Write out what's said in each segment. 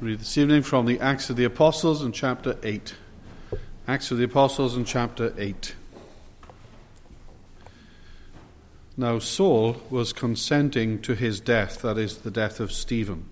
Read this evening from the Acts of the Apostles in chapter 8. Acts of the Apostles in chapter 8. Now Saul was consenting to his death, that is, the death of Stephen.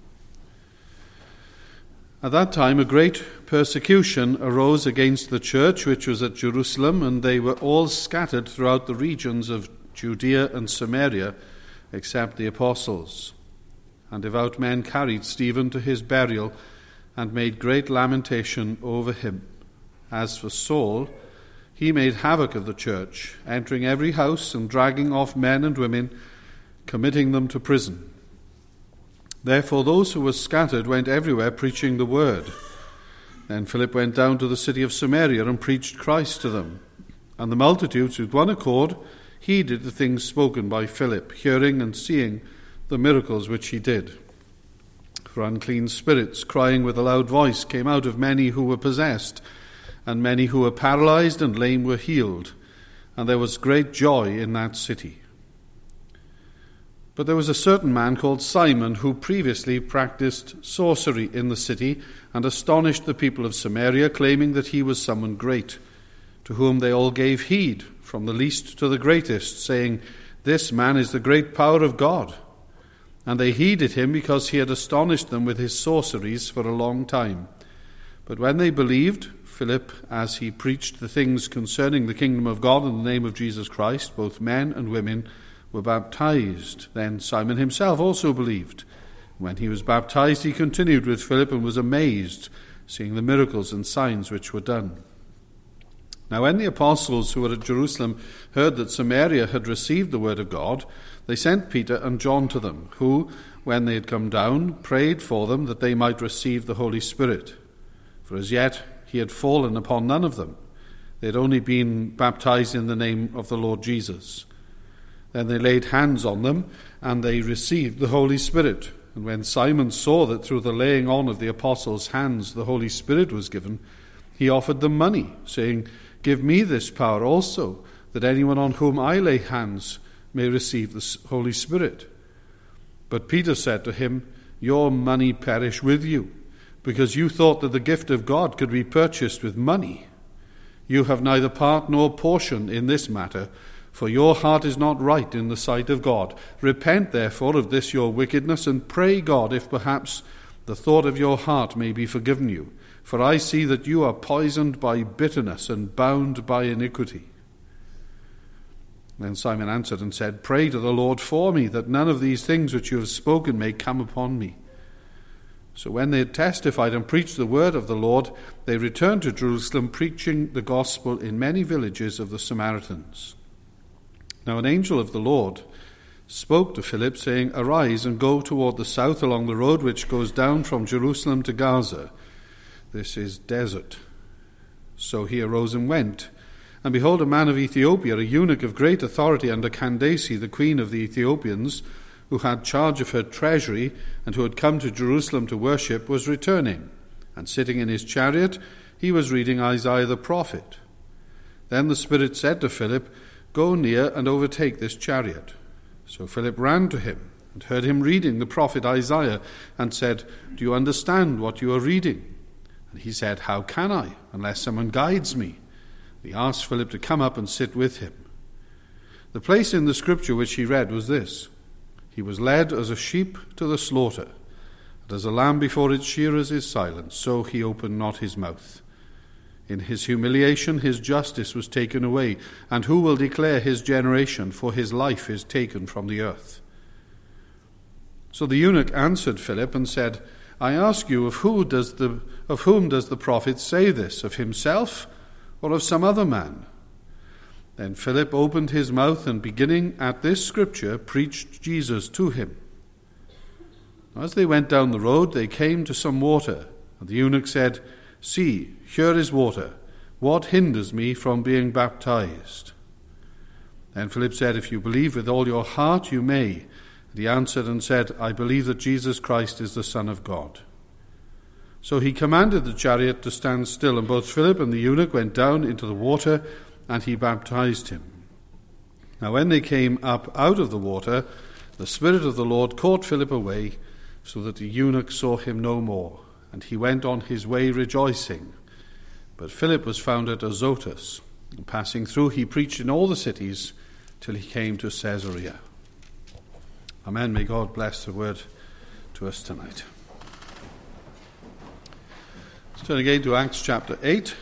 At that time a great persecution arose against the church which was at Jerusalem, and they were all scattered throughout the regions of Judea and Samaria, except the apostles. And devout men carried Stephen to his burial and made great lamentation over him. As for Saul, he made havoc of the church, entering every house and dragging off men and women, committing them to prison. Therefore those who were scattered went everywhere preaching the word. Then Philip went down to the city of Samaria and preached Christ to them. And the multitudes with one accord heeded the things spoken by Philip, hearing and seeing the miracles which he did. For unclean spirits, crying with a loud voice, came out of many who were possessed, and many who were paralyzed and lame were healed, and there was great joy in that city. But there was a certain man called Simon, who previously practiced sorcery in the city, and astonished the people of Samaria, claiming that he was someone great, to whom they all gave heed, from the least to the greatest, saying, "This man is the great power of God." And they heeded him because he had astonished them with his sorceries for a long time. But when they believed Philip, as he preached the things concerning the kingdom of God in the name of Jesus Christ, both men and women were baptized. Then Simon himself also believed. When he was baptized, he continued with Philip and was amazed, seeing the miracles and signs which were done. Now when the apostles who were at Jerusalem heard that Samaria had received the word of God, they sent Peter and John to them, who, when they had come down, prayed for them that they might receive the Holy Spirit. For as yet he had fallen upon none of them. They had only been baptized in the name of the Lord Jesus. Then they laid hands on them, and they received the Holy Spirit. And when Simon saw that through the laying on of the apostles' hands the Holy Spirit was given, he offered them money, saying, "Give me this power also, that anyone on whom I lay hands may receive the Holy Spirit." But Peter said to him, "Your money perish with you, because you thought that the gift of God could be purchased with money. You have neither part nor portion in this matter, for your heart is not right in the sight of God. Repent therefore of this your wickedness, and pray God if perhaps the thought of your heart may be forgiven you. For I see that you are poisoned by bitterness and bound by iniquity." Then Simon answered and said, "Pray to the Lord for me, that none of these things which you have spoken may come upon me." So when they had testified and preached the word of the Lord, they returned to Jerusalem, preaching the gospel in many villages of the Samaritans. Now an angel of the Lord spoke to Philip, saying, "Arise and go toward the south along the road which goes down from Jerusalem to Gaza. This is desert." So he arose and went. And behold, a man of Ethiopia, a eunuch of great authority under Candace, the queen of the Ethiopians, who had charge of her treasury and who had come to Jerusalem to worship, was returning. And sitting in his chariot, he was reading Isaiah the prophet. Then the Spirit said to Philip, "Go near and overtake this chariot." So Philip ran to him and heard him reading the prophet Isaiah, and said, "Do you understand what you are reading?" And he said, "How can I, unless someone guides me?" He asked Philip to come up and sit with him. The place in the scripture which he read was this: "He was led as a sheep to the slaughter, and as a lamb before its shearers is silent, so he opened not his mouth. In his humiliation his justice was taken away, and who will declare his generation? For his life is taken from the earth." So the eunuch answered Philip and said, "I ask you, of whom does the prophet say this, of himself or of some other man?" Then Philip opened his mouth, and beginning at this scripture, preached Jesus to him. As they went down the road, they came to some water, and the eunuch said, "See, here is water. What hinders me from being baptized?" Then Philip said, "If you believe with all your heart, you may." And he answered and said, "I believe that Jesus Christ is the Son of God." So he commanded the chariot to stand still, and both Philip and the eunuch went down into the water, and he baptized him. Now when they came up out of the water, the Spirit of the Lord caught Philip away, so that the eunuch saw him no more, and he went on his way rejoicing. But Philip was found at Azotus, and passing through he preached in all the cities till he came to Caesarea. Amen. May God bless the word to us tonight. Let's turn again to Acts chapter 8.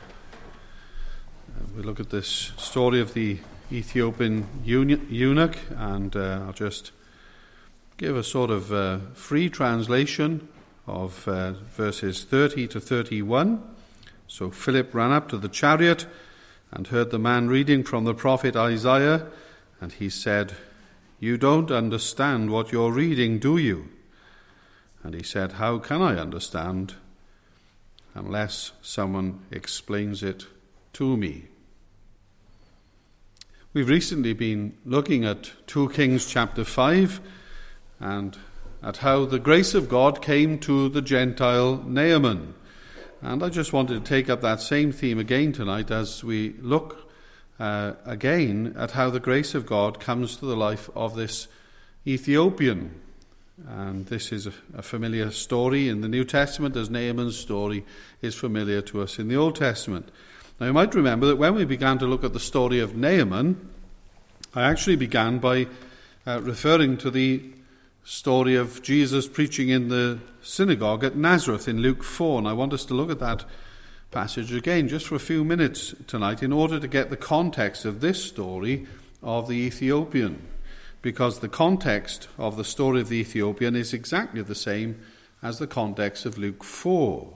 We look at this story of the Ethiopian eunuch, and I'll just give a sort of free translation of verses 30 to 31. So Philip ran up to the chariot and heard the man reading from the prophet Isaiah, and he said, "You don't understand what you're reading, do you?" And he said, "How can I understand unless someone explains it to me?" We've recently been looking at 2 Kings chapter 5 and at how the grace of God came to the Gentile Naaman. And I just wanted to take up that same theme again tonight as we look again at how the grace of God comes to the life of this Ethiopian. And this is a familiar story in the New Testament, as Naaman's story is familiar to us in the Old Testament. Now, you might remember that when we began to look at the story of Naaman, I actually began by referring to the story of Jesus preaching in the synagogue at Nazareth in Luke 4. And I want us to look at that passage again just for a few minutes tonight in order to get the context of this story of the Ethiopian. Because the context of the story of the Ethiopian is exactly the same as the context of Luke 4.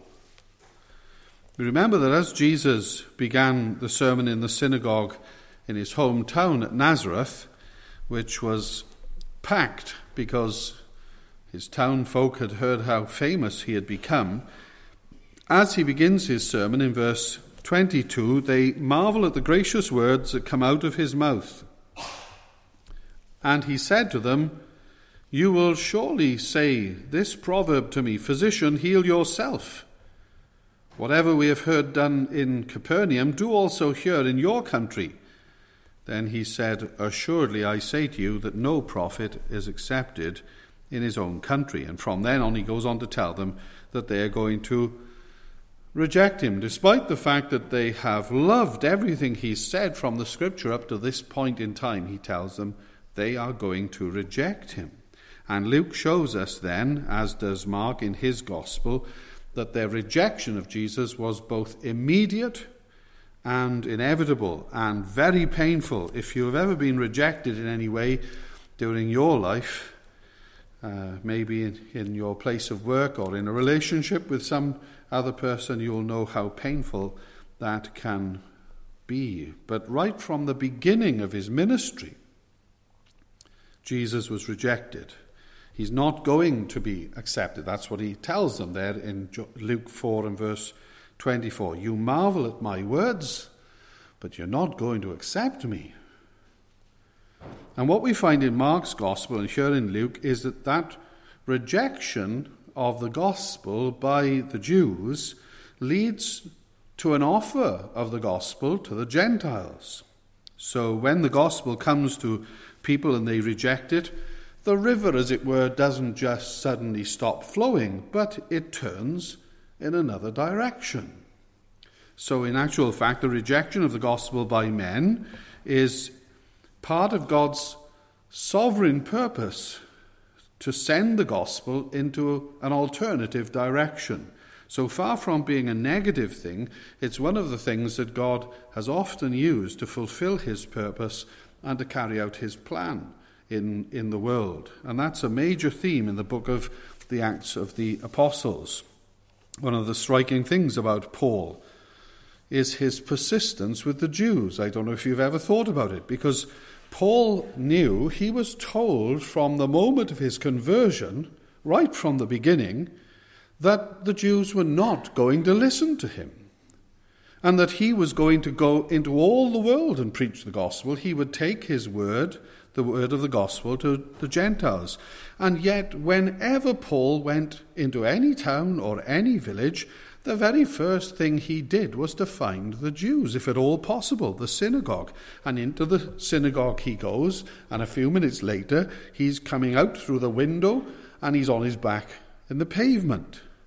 We remember that as Jesus began the sermon in the synagogue in his hometown at Nazareth, which was packed because his town folk had heard how famous he had become, as he begins his sermon in verse 22, they marvel at the gracious words that come out of his mouth. And he said to them, "You will surely say this proverb to me, 'Physician, heal yourself.' Whatever we have heard done in Capernaum, do also here in your country." Then he said, "Assuredly I say to you that no prophet is accepted in his own country." And from then on he goes on to tell them that they are going to reject him, despite the fact that they have loved everything he's said from the scripture up to this point in time. He tells them they are going to reject him. And Luke shows us then, as does Mark in his gospel, that their rejection of Jesus was both immediate and inevitable and very painful. If you have ever been rejected in any way during your life, maybe in your place of work or in a relationship with some other person, you'll know how painful that can be. But right from the beginning of his ministry, Jesus was rejected. He's not going to be accepted. That's what he tells them there in Luke 4 and verse 24. "You marvel at my words, but you're not going to accept me." And what we find in Mark's gospel and here in Luke is that rejection of the gospel by the Jews leads to an offer of the gospel to the Gentiles. So when the gospel comes to people and they reject it, the river, as it were, doesn't just suddenly stop flowing, but it turns in another direction. So in actual fact, the rejection of the gospel by men is part of God's sovereign purpose to send the gospel into an alternative direction. So far from being a negative thing, it's one of the things that God has often used to fulfill his purpose and to carry out his plan in the world. And that's a major theme in the book of the Acts of the Apostles. One of the striking things about Paul is his persistence with the Jews. I don't know if you've ever thought about it, because Paul knew, he was told from the moment of his conversion, right from the beginning, that the Jews were not going to listen to him, and that he was going to go into all the world and preach the gospel. He would take his word, the word of the gospel, to the Gentiles. And yet, whenever Paul went into any town or any village, the very first thing he did was to find the Jews, if at all possible, the synagogue. And into the synagogue he goes, and a few minutes later, he's coming out through the window, and he's on his back in the pavement.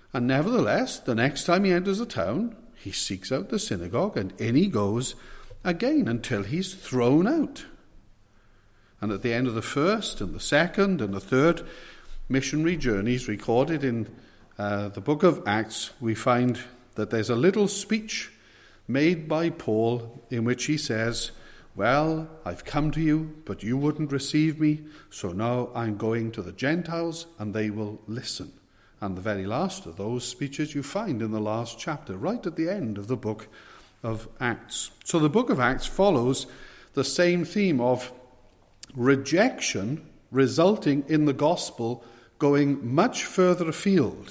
And nevertheless, the next time he enters a town, he seeks out the synagogue, and in he goes again until he's thrown out. And at the end of the first and the second and the third missionary journeys recorded in the book of Acts, we find that there's a little speech made by Paul in which he says, "Well, I've come to you, but you wouldn't receive me, so now I'm going to the Gentiles, and they will listen." And the very last of those speeches you find in the last chapter, right at the end of the book of Acts. So the book of Acts follows the same theme of rejection resulting in the gospel going much further afield.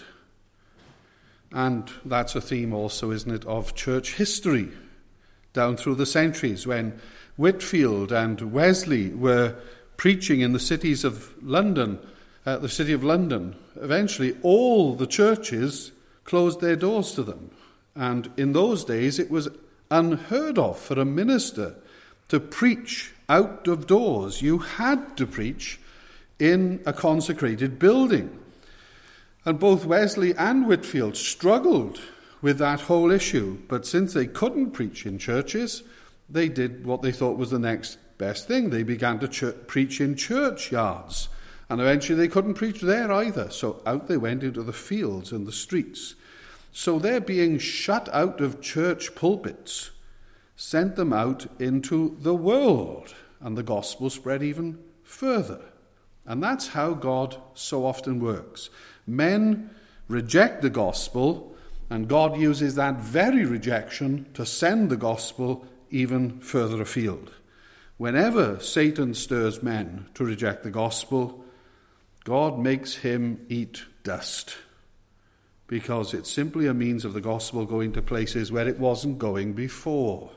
And that's a theme also, isn't it, of church history down through the centuries, when Whitefield and Wesley were preaching in the cities of London, the city of London. Eventually, all the churches closed their doors to them. And in those days, it was unheard of for a minister to preach out of doors. You had to preach in a consecrated building. And both Wesley and Whitefield struggled with that whole issue. But since they couldn't preach in churches, they did what they thought was the next best thing. They began to preach in churchyards. And eventually they couldn't preach there either. So out they went into the fields and the streets. So their being shut out of church pulpits sent them out into the world. And the gospel spread even further. And that's how God so often works. Men reject the gospel, and God uses that very rejection to send the gospel even further afield. Whenever Satan stirs men to reject the gospel, God makes him eat dust, because it's simply a means of the gospel going to places where it wasn't going before.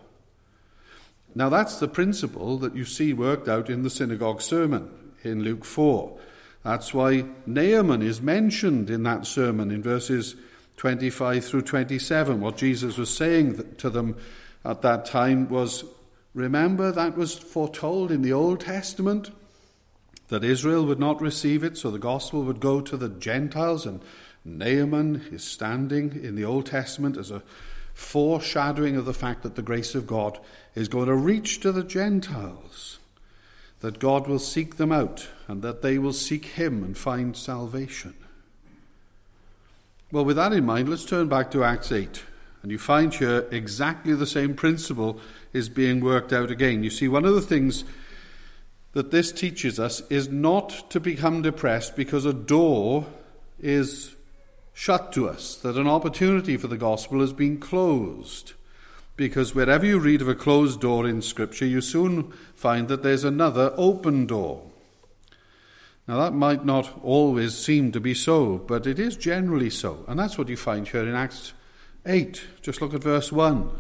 Now that's the principle that you see worked out in the synagogue sermon in Luke 4. That's why Naaman is mentioned in that sermon in verses 25 through 27. What Jesus was saying to them at that time was, remember that was foretold in the Old Testament, that Israel would not receive it, so the gospel would go to the Gentiles, and Naaman is standing in the Old Testament as a foreshadowing of the fact that the grace of God is going to reach to the Gentiles, that God will seek them out, and that they will seek him and find salvation. Well, with that in mind, let's turn back to Acts 8. And you find here exactly the same principle is being worked out again. You see, one of the things that this teaches us is not to become depressed because a door is shut to us, that an opportunity for the gospel has been closed. Because wherever you read of a closed door in Scripture, you soon find that there's another open door. Now that might not always seem to be so, but it is generally so. And that's what you find here in Acts 8. Just look at verse 1.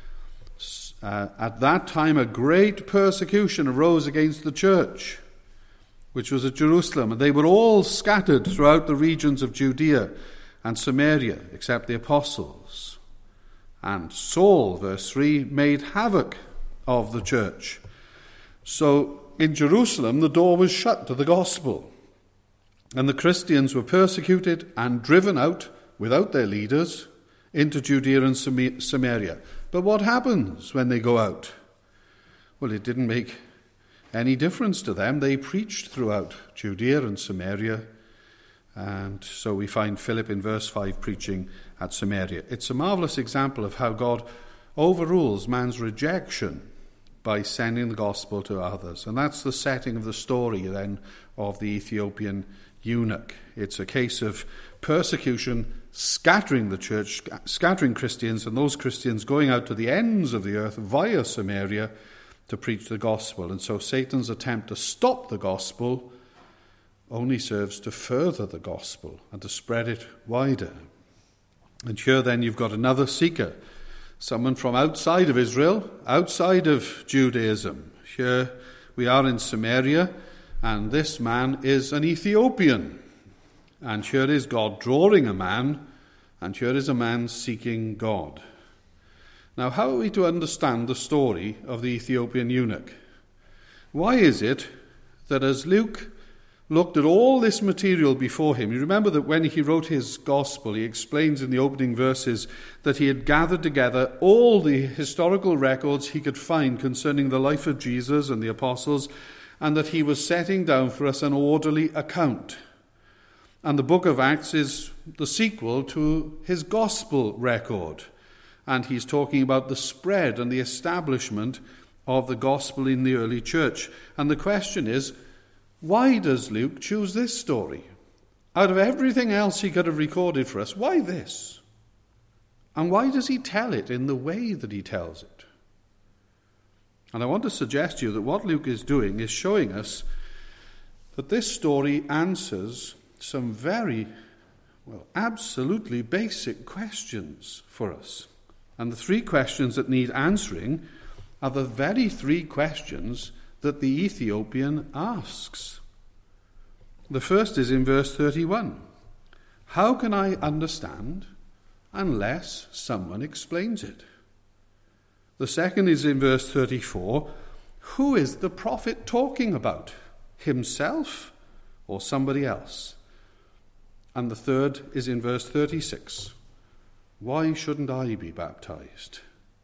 At that time a great persecution arose against the church, which was at Jerusalem, and they were all scattered throughout the regions of Judea and Samaria, except the apostles. And Saul, verse 3, made havoc of the church. So in Jerusalem, the door was shut to the gospel, and the Christians were persecuted and driven out without their leaders into Judea and Samaria. But what happens when they go out? Well, it didn't make any difference to them. They preached throughout Judea and Samaria. And so we find Philip in verse 5 preaching at Samaria. It's a marvelous example of how God overrules man's rejection by sending the gospel to others. And that's the setting of the story then of the Ethiopian eunuch. It's a case of persecution scattering the church, scattering Christians, and those Christians going out to the ends of the earth via Samaria to preach the gospel. And so Satan's attempt to stop the gospel only serves to further the gospel and to spread it wider. And here then you've got another seeker, someone from outside of Israel, outside of Judaism. Here we are in Samaria, and this man is an Ethiopian. And here is God drawing a man, and here is a man seeking God. Now, how are we to understand the story of the Ethiopian eunuch? Why is it that as Luke looked at all this material before him. You remember that when he wrote his gospel, he explains in the opening verses that he had gathered together all the historical records he could find concerning the life of Jesus and the apostles, and that he was setting down for us an orderly account. And the book of Acts is the sequel to his gospel record. And he's talking about the spread and the establishment of the gospel in the early church. And the question is, why does Luke choose this story? Out of everything else he could have recorded for us, why this? And why does he tell it in the way that he tells it? And I want to suggest to you that what Luke is doing is showing us that this story answers some very, absolutely basic questions for us. And the three questions that need answering are the very three questions that the Ethiopian asks. The first is in verse 31. How can I understand unless someone explains it? The second is in verse 34. Who is the prophet talking about? Himself or somebody else? And the third is in verse 36. Why shouldn't I be baptized?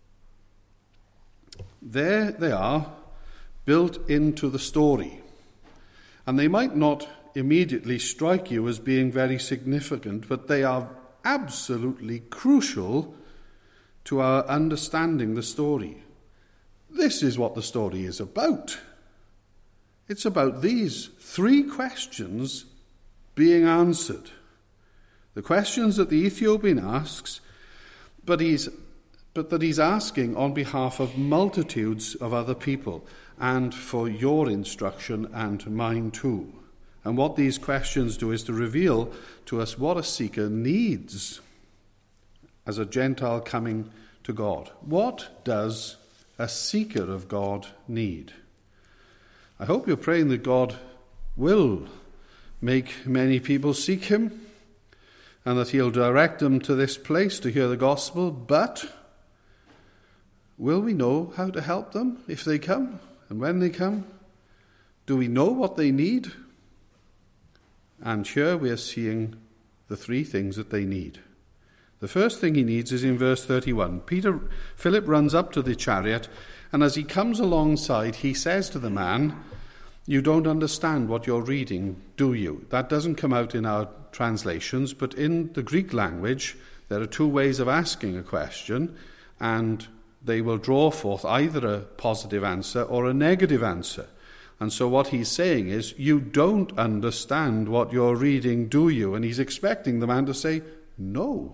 There they are, built into the story. And they might not immediately strike you as being very significant, but they are absolutely crucial to our understanding the story. This is what the story is about. It's about these three questions being answered. The questions that the Ethiopian asks, but that he's asking on behalf of multitudes of other people and for your instruction and mine too. And what these questions do is to reveal to us what a seeker needs as a Gentile coming to God. What does a seeker of God need? I hope you're praying that God will make many people seek him and that he'll direct them to this place to hear the gospel, but will we know how to help them if they come and when they come? Do we know what they need? And here we are seeing the three things that they need. The first thing he needs is in verse 31. Philip runs up to the chariot, and as he comes alongside, he says to the man, "You don't understand what you're reading, do you?" That doesn't come out in our translations, but in the Greek language, there are two ways of asking a question, and they will draw forth either a positive answer or a negative answer. And so what he's saying is, you don't understand what you're reading, do you? And he's expecting the man to say, no.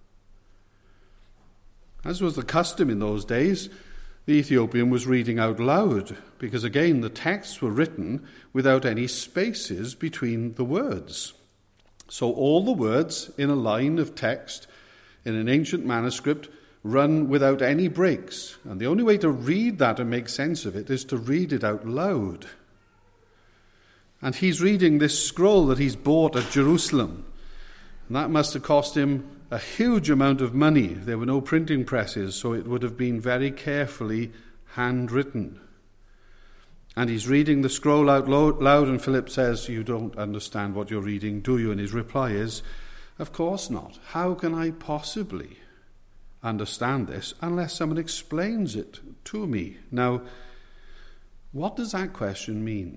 As was the custom in those days, the Ethiopian was reading out loud, because again, the texts were written without any spaces between the words. So all the words in a line of text in an ancient manuscript run without any breaks. And the only way to read that and make sense of it is to read it out loud. And he's reading this scroll that he's bought at Jerusalem. And that must have cost him a huge amount of money. There were no printing presses, so it would have been very carefully handwritten. And he's reading the scroll out loud, and Philip says, "You don't understand what you're reading, do you?" And his reply is, "Of course not. How can I possibly understand this unless someone explains it to me?" Now, what does that question mean?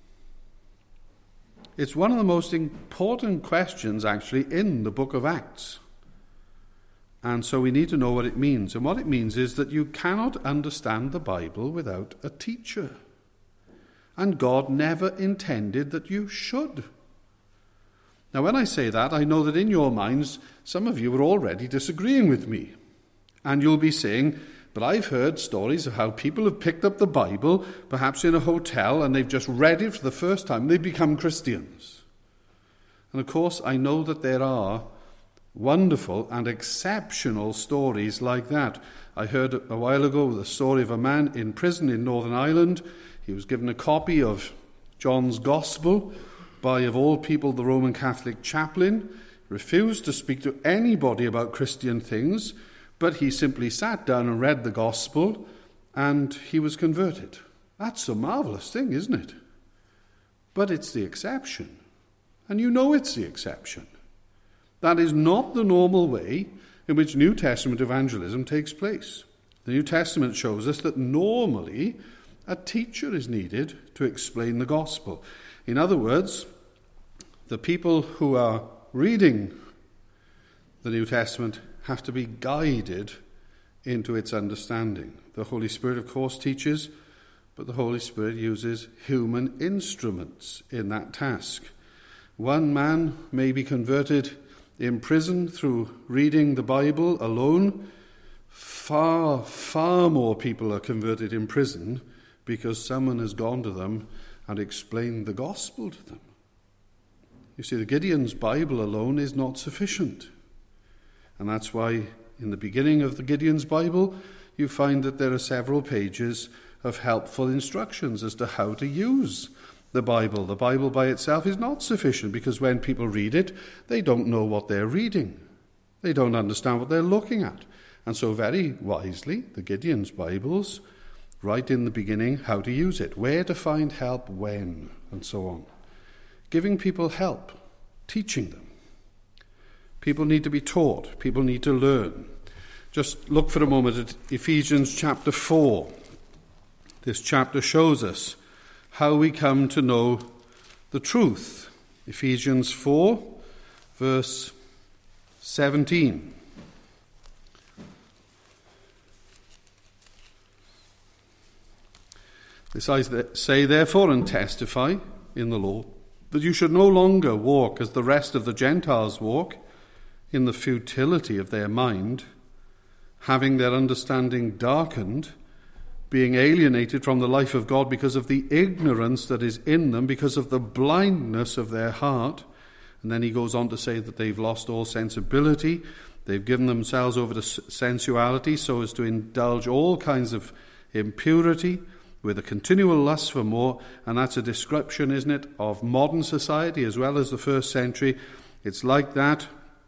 It's one of the most important questions, actually, in the book of Acts. And so we need to know what it means. And what it means is that you cannot understand the Bible without a teacher. And God never intended that you should. Now, when I say that, I know that in your minds, some of you are already disagreeing with me. And you'll be saying, "But I've heard stories of how people have picked up the Bible, perhaps in a hotel, and they've just read it for the first time. They become Christians." And of course, I know that there are wonderful and exceptional stories like that. I heard a while ago the story of a man in prison in Northern Ireland. He was given a copy of John's Gospel by, of all people, the Roman Catholic chaplain, refused to speak to anybody about Christian things, but he simply sat down and read the Gospel, and he was converted. That's a marvelous thing, isn't it? But it's the exception. And you know it's the exception. That is not the normal way in which New Testament evangelism takes place. The New Testament shows us that normally a teacher is needed to explain the gospel. In other words, the people who are reading the New Testament have to be guided into its understanding. The Holy Spirit, of course, teaches, but the Holy Spirit uses human instruments in that task. One man may be converted in prison through reading the Bible alone. Far, far more people are converted in prison because someone has gone to them and explained the gospel to them. You see, the Gideon's Bible alone is not sufficient. And that's why in the beginning of the Gideon's Bible, you find that there are several pages of helpful instructions as to how to use the Bible. The Bible by itself is not sufficient because when people read it, they don't know what they're reading. They don't understand what they're looking at. And so very wisely, the Gideon's Bibles write in the beginning how to use it, where to find help, when, and so on. Giving people help, teaching them. People need to be taught. People need to learn. Just look for a moment at Ephesians chapter 4. This chapter shows us how we come to know the truth. Ephesians 4, verse 17. This I say, therefore, and testify in the law, that you should no longer walk as the rest of the Gentiles walk, in the futility of their mind, having their understanding darkened, being alienated from the life of God because of the ignorance that is in them, because of the blindness of their heart. And then he goes on to say that they've lost all sensibility. They've given themselves over to sensuality so as to indulge all kinds of impurity with a continual lust for more. And that's a description, isn't it, of modern society as well as the first century. It's like that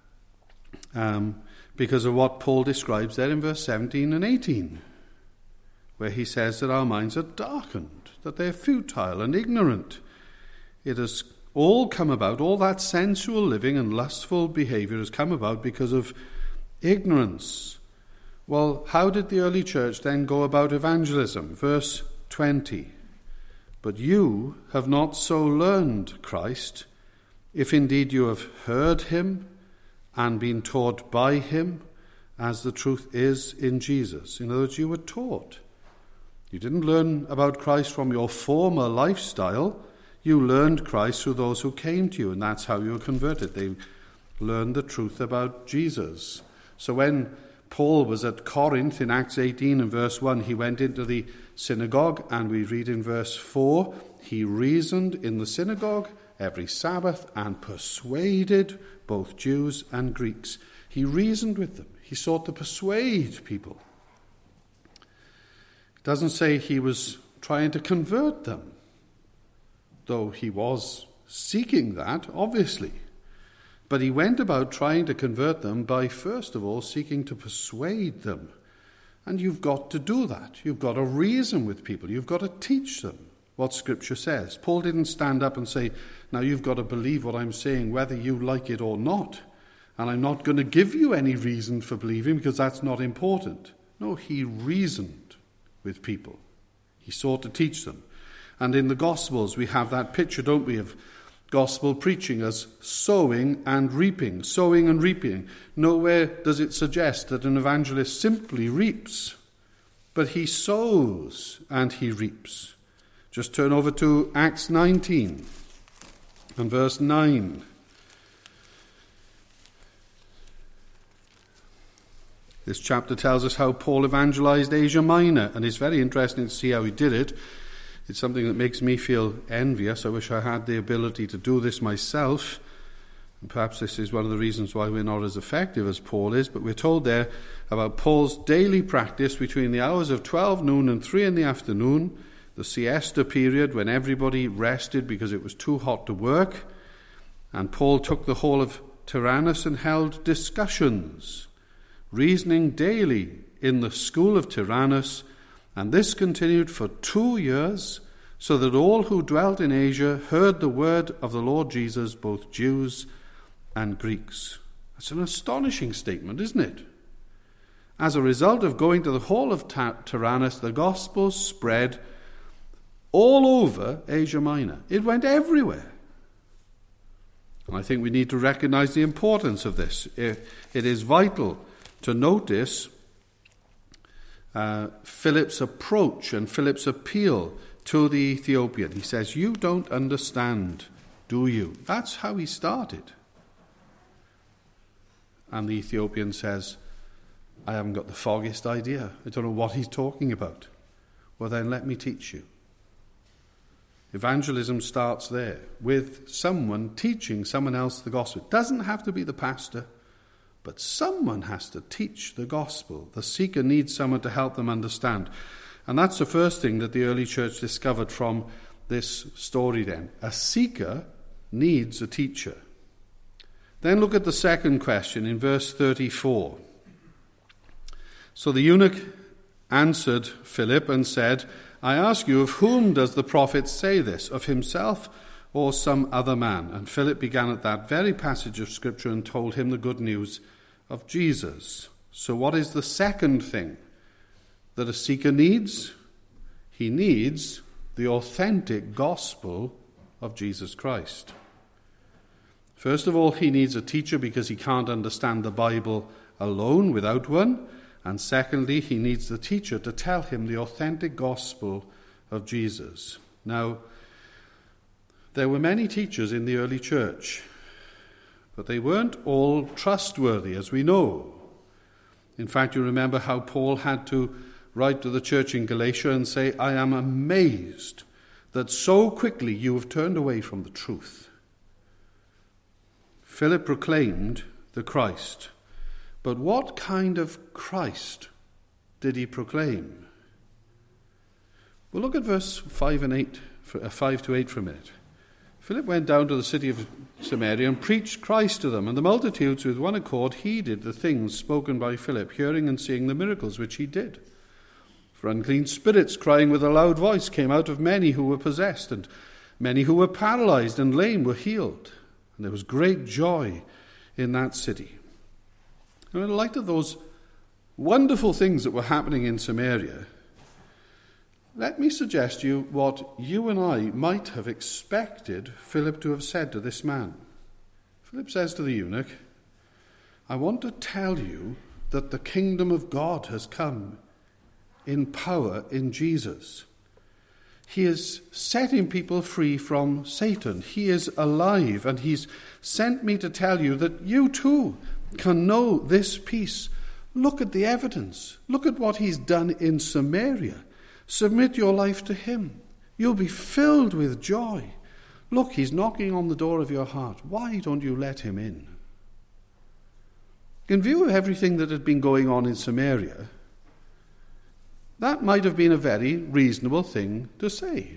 because of what Paul describes there in verse 17 and 18, where he says that our minds are darkened, that they're futile and ignorant. It has all come about, all that sensual living and lustful behavior has come about because of ignorance. Well, how did the early church then go about evangelism? Verse 20. But you have not so learned Christ, if indeed you have heard him and been taught by him, as the truth is in Jesus. In other words, you were taught. You didn't learn about Christ from your former lifestyle. You learned Christ through those who came to you, and that's how you were converted. They learned the truth about Jesus. So when Paul was at Corinth in Acts 18 and verse 1, he went into the synagogue, and we read in verse 4, he reasoned in the synagogue every Sabbath and persuaded both Jews and Greeks. He reasoned with them. He sought to persuade people. It doesn't say he was trying to convert them, though he was seeking that, obviously. But he went about trying to convert them by, first of all, seeking to persuade them. And you've got to do that. You've got to reason with people. You've got to teach them what Scripture says. Paul didn't stand up and say, now you've got to believe what I'm saying, whether you like it or not. And I'm not going to give you any reason for believing because that's not important. No, he reasoned with people. He sought to teach them. And in the Gospels we have that picture, don't we, of gospel preaching as sowing and reaping. Sowing and reaping. Nowhere does it suggest that an evangelist simply reaps, but he sows and he reaps. Just turn over to Acts 19 and verse 9. This chapter tells us how Paul evangelized Asia Minor, and it's very interesting to see how he did it. It's something that makes me feel envious. I wish I had the ability to do this myself. And perhaps this is one of the reasons why we're not as effective as Paul is. But we're told there about Paul's daily practice between the hours of 12 noon and 3 in the afternoon, the siesta period when everybody rested because it was too hot to work. And Paul took the hall of Tyrannus and held discussions, reasoning daily in the school of Tyrannus. And this continued for 2 years, so that all who dwelt in Asia heard the word of the Lord Jesus, both Jews and Greeks. That's an astonishing statement, isn't it? As a result of going to the hall of Tyrannus, the gospel spread all over Asia Minor. It went everywhere. And I think we need to recognize the importance of this. It is vital to notice Philip's approach and Philip's appeal to the Ethiopian. He says, "You don't understand, do you?" That's how he started. And the Ethiopian says, "I haven't got the foggiest idea. I don't know what he's talking about." Well, then let me teach you. Evangelism starts there, with someone teaching someone else the gospel. It doesn't have to be the pastor, but someone has to teach the gospel. The seeker needs someone to help them understand. And that's the first thing that the early church discovered from this story then. A seeker needs a teacher. Then look at the second question in verse 34. So the eunuch answered Philip and said, "I ask you, of whom does the prophet say this, of himself or some other man?" And Philip began at that very passage of Scripture and told him the good news of Jesus. So what is the second thing that a seeker needs? He needs the authentic gospel of Jesus Christ. First of all, he needs a teacher because he can't understand the Bible alone without one. And secondly, he needs the teacher to tell him the authentic gospel of Jesus. Now, there were many teachers in the early church, but they weren't all trustworthy, as we know. In fact, you remember how Paul had to write to the church in Galatia and say, "I am amazed that so quickly you have turned away from the truth." Philip proclaimed the Christ. But what kind of Christ did he proclaim? Well, look at verse 5 to 8 for a minute. Philip went down to the city of Samaria and preached Christ to them, and the multitudes with one accord heeded the things spoken by Philip, hearing and seeing the miracles which he did. For unclean spirits, crying with a loud voice, came out of many who were possessed, and many who were paralyzed and lame were healed. And there was great joy in that city. And in light of those wonderful things that were happening in Samaria, let me suggest to you what you and I might have expected Philip to have said to this man. Philip says to the eunuch, "I want to tell you that the kingdom of God has come in power in Jesus. He is setting people free from Satan. He is alive, and he's sent me to tell you that you too can know this peace. Look at the evidence. Look at what he's done in Samaria. Submit your life to him. You'll be filled with joy. Look, he's knocking on the door of your heart. Why don't you let him in?" In view of everything that had been going on in Samaria, that might have been a very reasonable thing to say.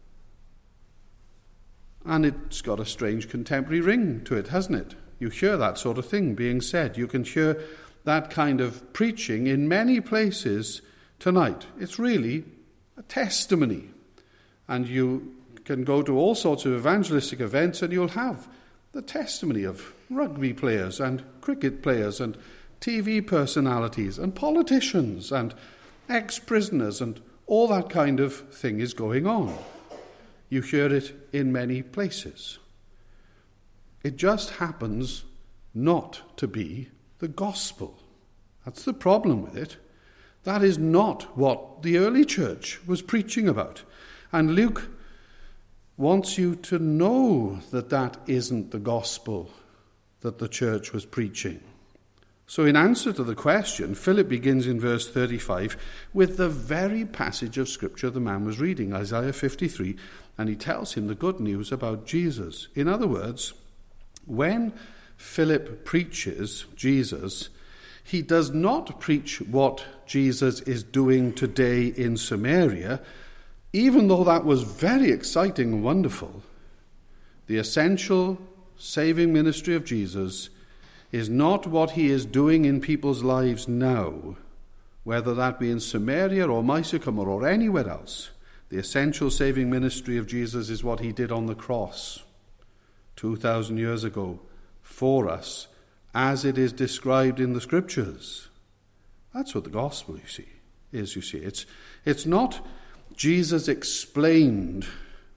And it's got a strange contemporary ring to it, hasn't it? You hear that sort of thing being said. You can hear that kind of preaching in many places tonight. It's really a testimony. And you can go to all sorts of evangelistic events and you'll have the testimony of rugby players and cricket players and TV personalities and politicians and ex-prisoners, and all that kind of thing is going on. You hear it in many places. It just happens not to be the gospel. That's the problem with it. That is not what the early church was preaching about. And Luke wants you to know that that isn't the gospel that the church was preaching. So in answer to the question, Philip begins in verse 35 with the very passage of Scripture the man was reading, Isaiah 53, and he tells him the good news about Jesus. In other words, when Philip preaches Jesus, he does not preach what Jesus is doing today in Samaria, even though that was very exciting and wonderful. The essential saving ministry of Jesus is not what he is doing in people's lives now, whether that be in Samaria or Mysycamore or anywhere else. The essential saving ministry of Jesus is what he did on the cross 2,000 years ago for us, as it is described in the Scriptures. That's what the gospel, you see. It's not Jesus explained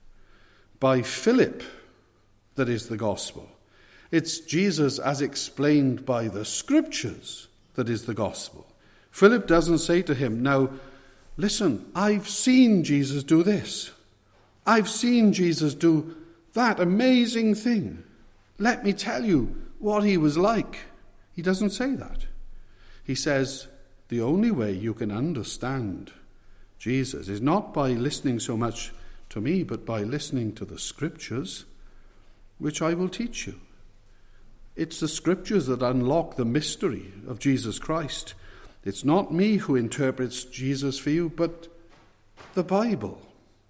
by Philip that is the gospel. It's Jesus as explained by the Scriptures that is the gospel. Philip doesn't say to him, now, listen, I've seen Jesus do this. I've seen Jesus do that amazing thing. Let me tell you what he was like. He doesn't say that. He says, the only way you can understand Jesus is not by listening so much to me, but by listening to the Scriptures, which I will teach you. It's the Scriptures that unlock the mystery of Jesus Christ. It's not me who interprets Jesus for you, but the Bible.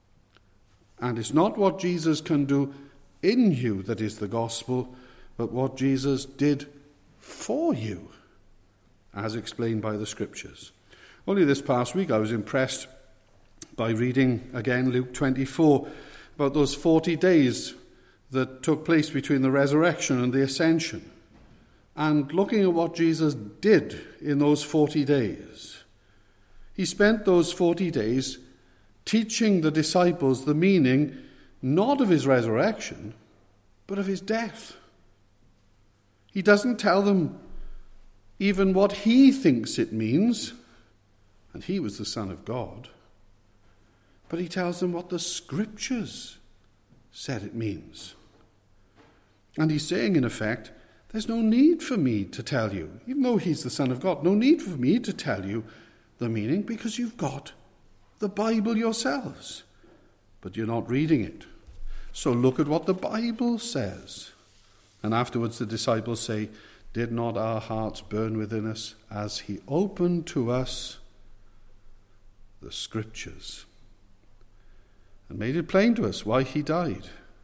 And it's not what Jesus can do in you that is the gospel, but what Jesus did for you, as explained by the Scriptures. Only this past week I was impressed by reading again Luke 24 about those 40 days that took place between the resurrection and the ascension, and looking at what Jesus did in those 40 days. He spent those 40 days teaching the disciples the meaning not of his resurrection, but of his death. He doesn't tell them even what he thinks it means, and he was the Son of God, but he tells them what the Scriptures said it means. And he's saying, in effect, there's no need for me to tell you, even though he's the Son of God, no need for me to tell you the meaning, because you've got the Bible yourselves, but you're not reading it. So look at what the Bible says. And afterwards the disciples say, did not our hearts burn within us as he opened to us the Scriptures and made it plain to us why he died?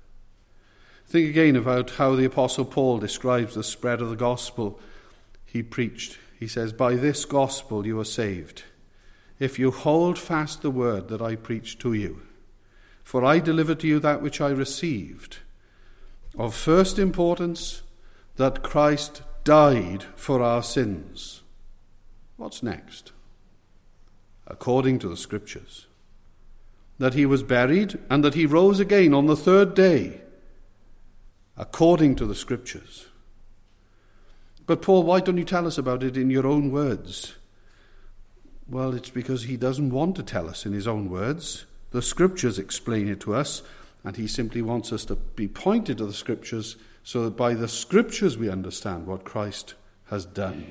Think again about how the Apostle Paul describes the spread of the gospel he preached. He says, by this gospel you are saved, if you hold fast the word that I preached to you. For I delivered to you that which I received, of first importance, that Christ died for our sins. What's next? According to the Scriptures. That he was buried and that he rose again on the third day. According to the Scriptures. But Paul, why don't you tell us about it in your own words? Well, it's because he doesn't want to tell us in his own words. The Scriptures explain it to us, and he simply wants us to be pointed to the Scriptures so that by the Scriptures we understand what Christ has done.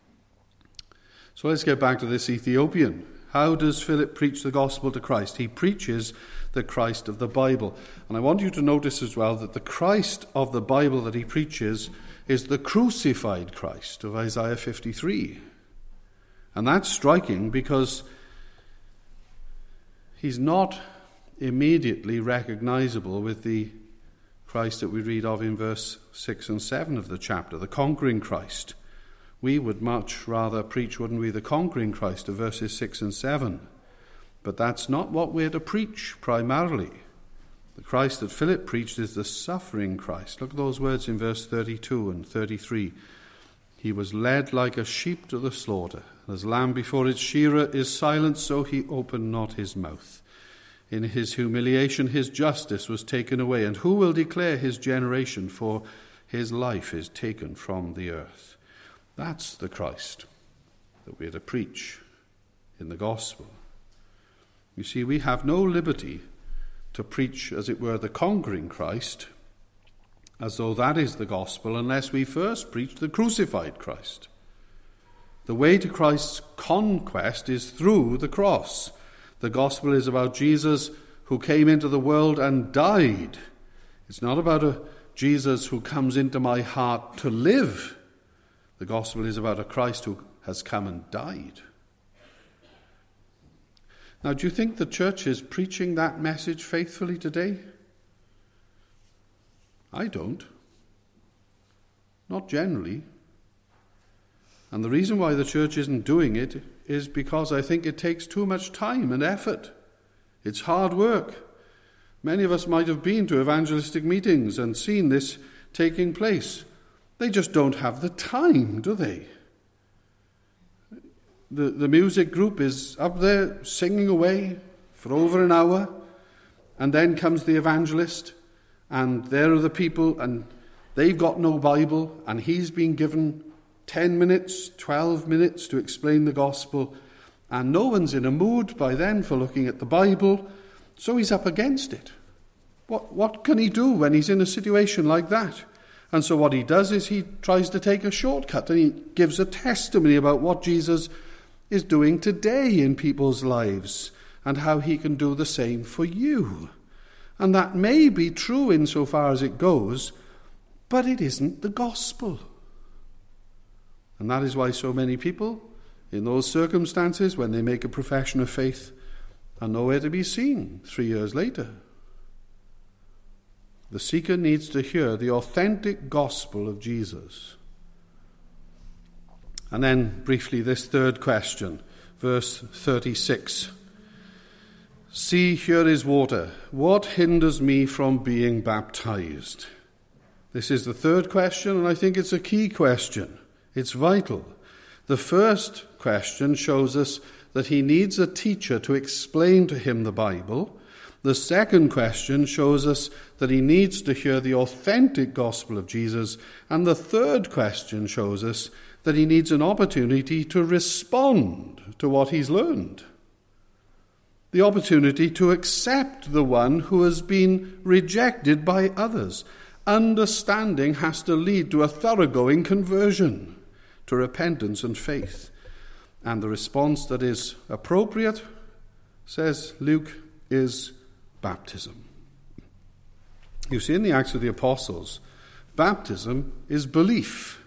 So let's get back to this Ethiopian. How does Philip preach the gospel to Christ? He preaches the Christ of the Bible. And I want you to notice as well that the Christ of the Bible that he preaches is the crucified Christ of Isaiah 53. And that's striking because he's not immediately recognizable with the Christ that we read of in verse 6 and 7 of the chapter, the conquering Christ. We would much rather preach, wouldn't we, the conquering Christ of verses 6 and 7. But that's not what we're to preach primarily. The Christ that Philip preached is the suffering Christ. Look at those words in verse 32 and 33. He was led like a sheep to the slaughter. As lamb before its shearer is silent, so he opened not his mouth. In his humiliation his justice was taken away. And who will declare his generation? For his life is taken from the earth. That's the Christ that we're to preach in the gospel. You see, we have no liberty to preach, as it were, the conquering Christ, as though that is the gospel, unless we first preach the crucified Christ. The way to Christ's conquest is through the cross. The gospel is about Jesus who came into the world and died. It's not about a Jesus who comes into my heart to live. The gospel is about a Christ who has come and died. Now, do you think the church is preaching that message faithfully today? I don't. Not generally. And the reason why the church isn't doing it is because I think it takes too much time and effort. It's hard work. Many of us might have been to evangelistic meetings and seen this taking place. They just don't have the time, do they? The music group is up there singing away for over an hour, and then comes the evangelist, and there are the people, and they've got no Bible, and he's been given 10 minutes, 12 minutes to explain the gospel, and no one's in a mood by then for looking at the Bible, so he's up against it. What can he do when he's in a situation like that? And so what he does is he tries to take a shortcut, and he gives a testimony about what Jesus is doing today in people's lives and how he can do the same for you. And that may be true insofar as it goes, but it isn't the gospel. And that is why so many people, in those circumstances, when they make a profession of faith, are nowhere to be seen 3 years later. The seeker needs to hear the authentic gospel of Jesus. And then, briefly, this third question, verse 36. See, here is water. What hinders me from being baptized? This is the third question, and I think it's a key question. It's vital. The first question shows us that he needs a teacher to explain to him the Bible. The second question shows us that he needs to hear the authentic gospel of Jesus. And the third question shows us that he needs an opportunity to respond to what he's learned. The opportunity to accept the one who has been rejected by others. Understanding has to lead to a thoroughgoing conversion, to repentance and faith. And the response that is appropriate, says Luke, is baptism. You see, in the Acts of the Apostles, baptism is belief.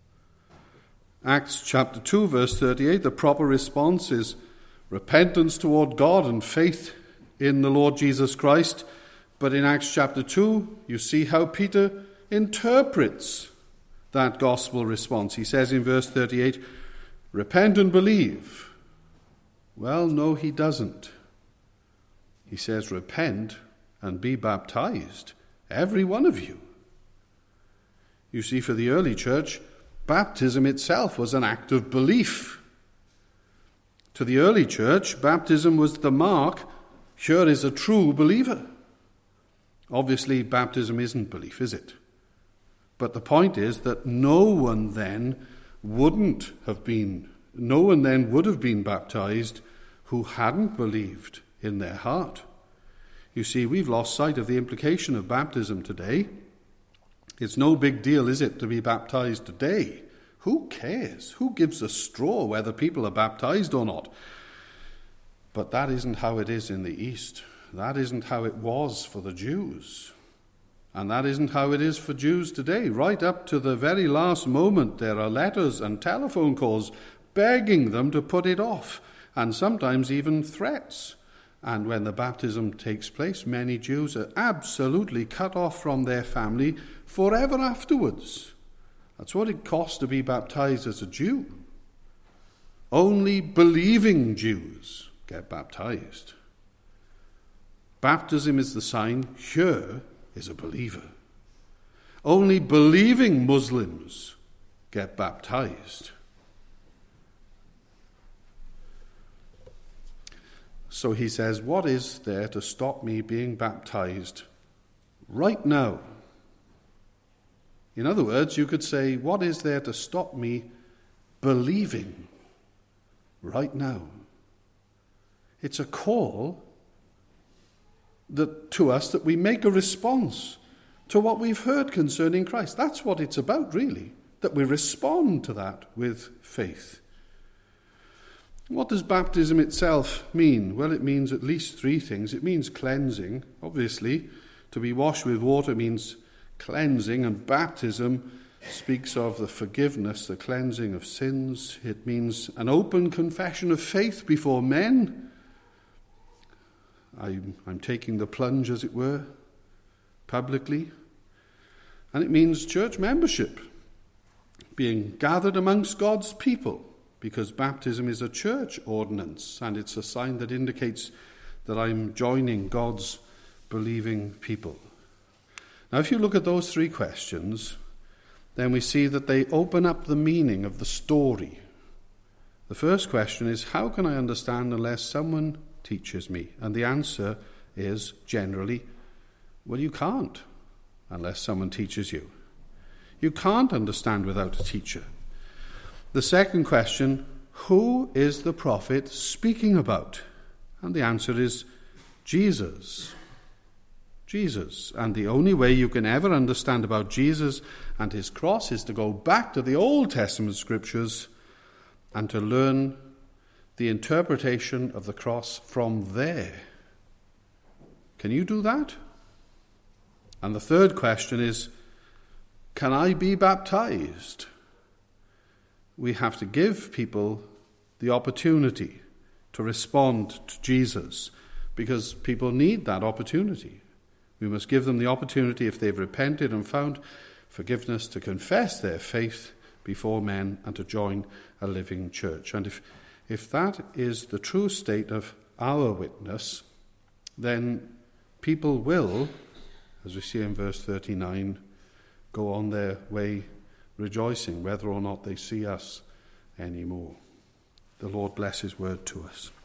Acts chapter 2, verse 38, the proper response is repentance toward God and faith in the Lord Jesus Christ. But in Acts chapter 2, you see how Peter interprets that gospel response. He says in verse 38, repent and believe. Well, no, he doesn't. He says, repent and be baptized, every one of you. You see, for the early church, baptism itself was an act of belief. To the early church, baptism was the mark, here is a true believer. Obviously, baptism isn't belief, is it? But the point is that no one then would have been baptized who hadn't believed in their heart. You see, we've lost sight of the implication of baptism today. It's no big deal, is it, to be baptized today? Who cares? Who gives a straw whether people are baptized or not? But that isn't how it is in the East. That isn't how it was for the Jews. And that isn't how it is for Jews today. Right up to the very last moment, there are letters and telephone calls begging them to put it off, and sometimes even threats. And when the baptism takes place, many Jews are absolutely cut off from their family forever afterwards. That's what it costs to be baptized as a Jew. Only believing Jews get baptized. Baptism is the sign, here is a believer. Only believing Muslims get baptized. So he says, what is there to stop me being baptized right now? In other words, you could say, what is there to stop me believing right now? It's a call to us that we make a response to what we've heard concerning Christ. That's what it's about, really, that we respond to that with faith. What does baptism itself mean? Well, it means at least three things. It means cleansing. Obviously, to be washed with water means cleansing, and baptism speaks of the forgiveness, the cleansing of sins. It means an open confession of faith before men. I'm taking the plunge, as it were, publicly. And it means church membership, being gathered amongst God's people, because baptism is a church ordinance, and it's a sign that indicates that I'm joining God's believing people? Now, if you look at those three questions, then we see that they open up the meaning of the story. The first question is, how can I understand unless someone teaches me? And the answer is generally, well, you can't unless someone teaches you. You can't understand without a teacher. The second question, who is the prophet speaking about? And the answer is Jesus. Jesus. And the only way you can ever understand about Jesus and his cross is to go back to the Old Testament scriptures and to learn the interpretation of the cross from there. Can you do that? And the third question is, can I be baptized? We have to give people the opportunity to respond to Jesus, because people need that opportunity. We must give them the opportunity, if they've repented and found forgiveness, to confess their faith before men and to join a living church. And if that is the true state of our witness, then people will, as we see in verse 39, go on their way rejoicing, whether or not they see us anymore. The Lord bless his word to us.